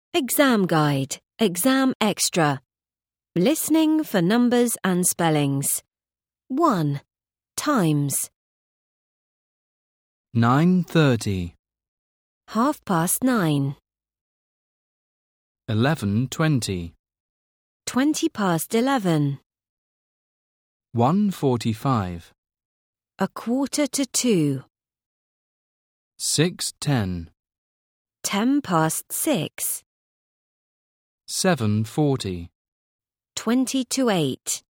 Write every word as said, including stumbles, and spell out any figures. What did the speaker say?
Exam guide, exam extra. Listening for numbers and spellings. one. Times. nine thirty, Half past nine. eleven twenty, Twenty past eleven. one forty-five, A quarter to two. six ten, Ten past six. seven forty. Twenty to eight.